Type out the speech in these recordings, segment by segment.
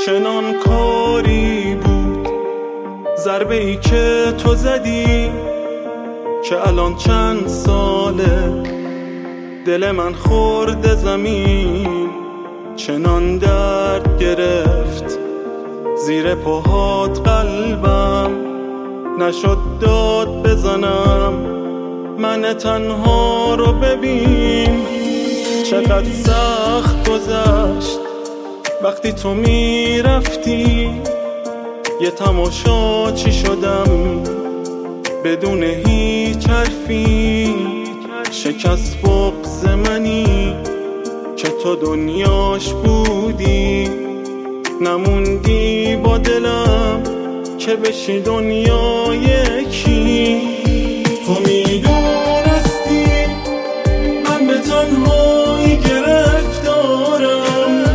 چنان کاری بود ضربه ای که تو زدی که الان چند ساله دل من خورده زمین، چنان درد گرفت زیر پاهات قلبم، نشد داد بزنم من تنها رو. ببین چقدر سخت گذشت وقتی تو میرفتی، یه تماشاچی شدم بدون هیچ حرفی. شکست بغض منی که تو دنیاش بودی، نموندی با دلم که بشی دنیای کی. تو میدونستی من به تنهایی گرفتارم،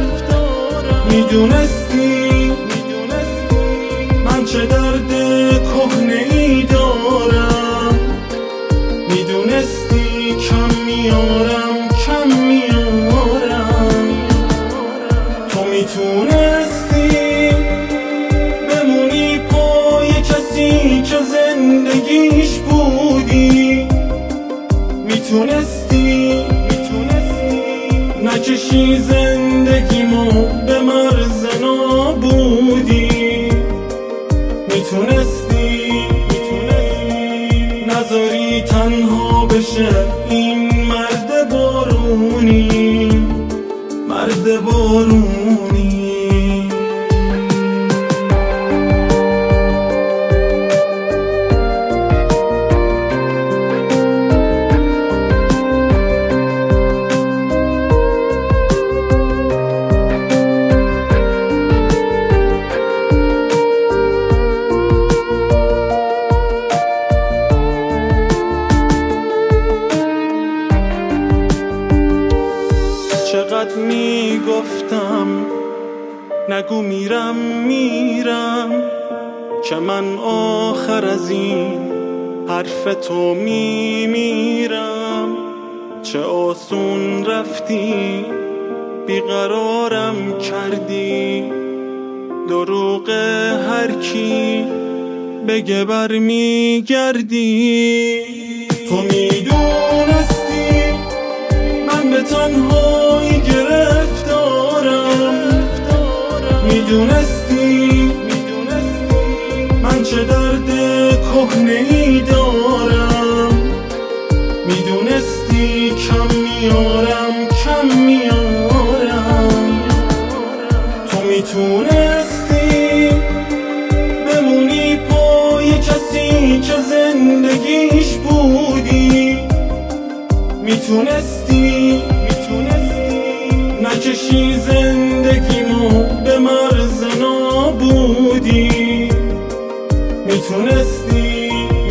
میدونستی من چه درد کهنه‌ای دارم، میدونستی کم میارم تو میتونستی بمونی پای کسی که زندگیش بودی، میتونستی نکشی زندگیمو به مرز نابودی، میتونستی نذاری تنها بشه این مرد بارونی، مرد بارونی. چقدر میگفتم نگو میرم که من آخر از این حرف تو میمیرم. چه آسون رفتی بیقرارم کردی، دروغ هر کی بگه برمیگردی. تو میدونستی من به تنهایی گرفتارم، میدونستی من چه درد کهنه‌ای دارم، میدونستی کم میارم تو میتونستی بمونی پای کسی که زندگیش بودی، میتونستی نکشی زندگیمو به مرز نابودی، میتونستی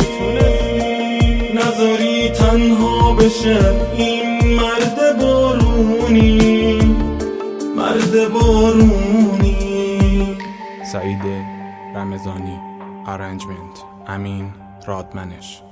نذاری تنها بشه این مرد بارونی، مرد بارونی. سعید رمضانی، ارنجمنت امین رادمنش.